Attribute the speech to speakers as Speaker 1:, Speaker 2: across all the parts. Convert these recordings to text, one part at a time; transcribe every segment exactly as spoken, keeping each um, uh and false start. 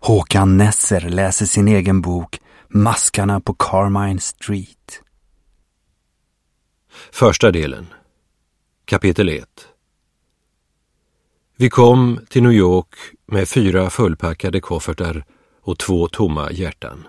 Speaker 1: Håkan Nesser läser sin egen bok Maskarna på Carmine Street.
Speaker 2: Första delen. Kapitel ett. Vi kom till New York med fyra fullpackade koffertar och två tomma hjärtan.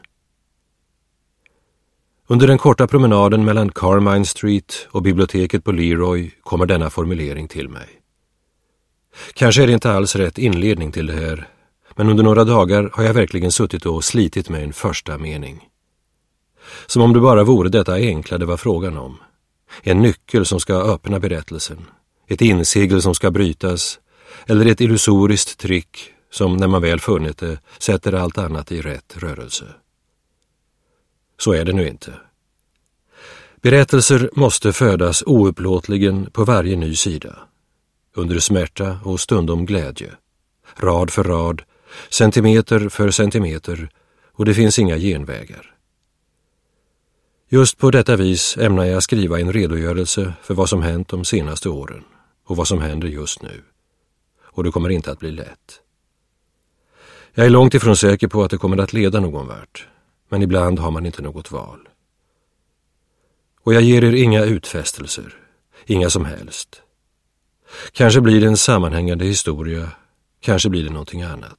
Speaker 2: Under den korta promenaden mellan Carmine Street och biblioteket på Leroy kommer denna formulering till mig. Kanske är det inte alls rätt inledning till det här, men under några dagar har jag verkligen suttit och slitit med en första mening. Som om det bara vore detta enkla det var frågan om. En nyckel som ska öppna berättelsen, ett insegel som ska brytas, eller ett illusoriskt trick som när man väl funnit det sätter allt annat i rätt rörelse. Så är det nu inte. Berättelser måste födas oupplåtligen på varje ny sida. Under smärta och stundom glädje. Rad för rad, centimeter för centimeter, och det finns inga genvägar. Just på detta vis ämnar jag skriva en redogörelse för vad som hänt de senaste åren och vad som händer just nu. Och det kommer inte att bli lätt. Jag är långt ifrån säker på att det kommer att leda någon vart, men ibland har man inte något val. Och jag ger er inga utfästelser, inga som helst. Kanske blir det en sammanhängande historia, kanske blir det någonting annat.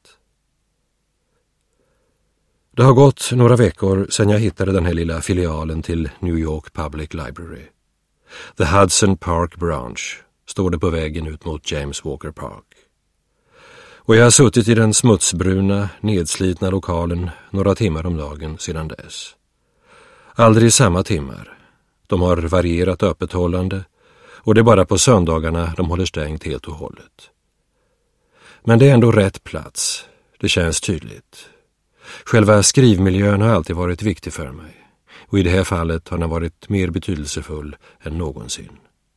Speaker 2: Det har gått några veckor sedan jag hittade den här lilla filialen till New York Public Library. The Hudson Park Branch står det på vägen ut mot James Walker Park. Och jag har suttit i den smutsbruna, nedslitna lokalen några timmar om dagen sedan dess. Aldrig samma timmar. De har varierat öppethållande och det är bara på söndagarna de håller stängt helt och hållet. Men det är ändå rätt plats. Det känns tydligt. Själva skrivmiljön har alltid varit viktig för mig och i det här fallet har den varit mer betydelsefull än någonsin.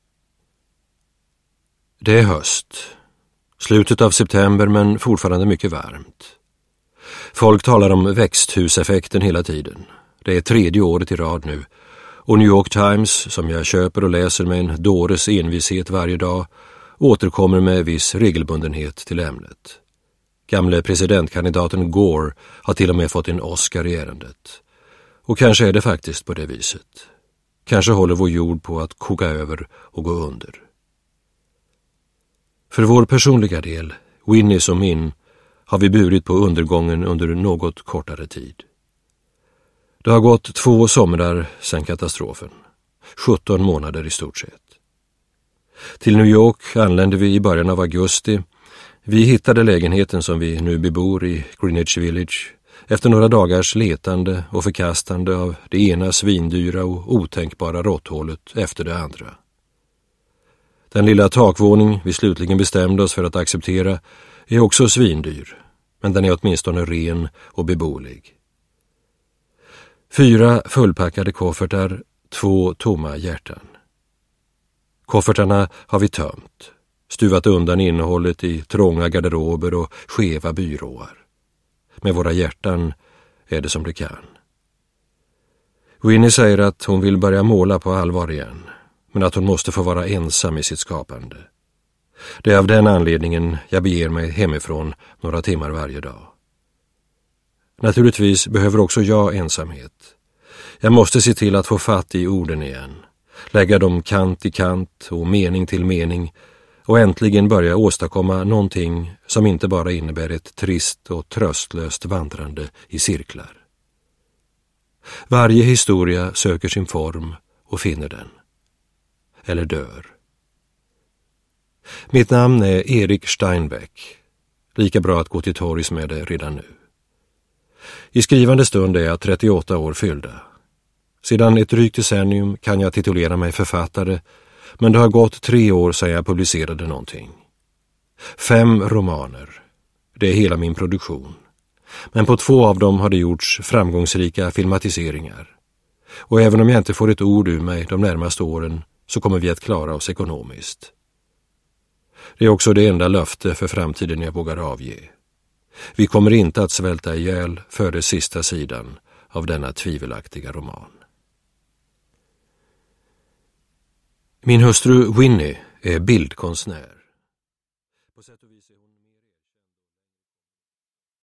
Speaker 2: Det är höst. Slutet av september men fortfarande mycket varmt. Folk talar om växthuseffekten hela tiden. Det är tredje året i rad nu och New York Times, som jag köper och läser med en dåres envishet varje dag, återkommer med viss regelbundenhet till ämnet. Gamle presidentkandidaten Gore har till och med fått en Oscar i ärendet. Och kanske är det faktiskt på det viset. Kanske håller vår jord på att koka över och gå under. För vår personliga del, Winnies och min, har vi burit på undergången under något kortare tid. Det har gått två somrar sedan katastrofen. sjutton månader i stort sett. Till New York anlände vi i början av augusti. Vi hittade lägenheten som vi nu bebor i Greenwich Village efter några dagars letande och förkastande av det ena svindyra och otänkbara råtthålet efter det andra. Den lilla takvåning vi slutligen bestämde oss för att acceptera är också svindyr, men den är åtminstone ren och beboelig. Fyra fullpackade koffertar, två tomma hjärtan. Koffertarna har vi tömt, stuvat undan innehållet i trånga garderober och skeva byråer. Med våra hjärtan är det som det kan. Winnie säger att hon vill börja måla på allvar igen, men att hon måste få vara ensam i sitt skapande. Det är av den anledningen jag beger mig hemifrån några timmar varje dag. Naturligtvis behöver också jag ensamhet. Jag måste se till att få fatt i orden igen, lägga dem kant i kant och mening till mening och äntligen börja åstadkomma någonting som inte bara innebär ett trist och tröstlöst vandrande i cirklar. Varje historia söker sin form och finner den. Eller dör. Mitt namn är Erik Steinbeck. Lika bra att gå till torgs med det redan nu. I skrivande stund är jag trettioåtta år fyllda. Sedan ett drygt decennium kan jag titulera mig författare, men det har gått tre år sedan jag publicerade någonting. Fem romaner. Det är hela min produktion. Men på två av dem har det gjorts framgångsrika filmatiseringar. Och även om jag inte får ett ord ur mig de närmaste åren så kommer vi att klara oss ekonomiskt. Det är också det enda löfte för framtiden jag vågar avge. Vi kommer inte att svälta ihjäl före sista sidan av denna tvivelaktiga roman. Min hustru Winnie är bildkonstnär.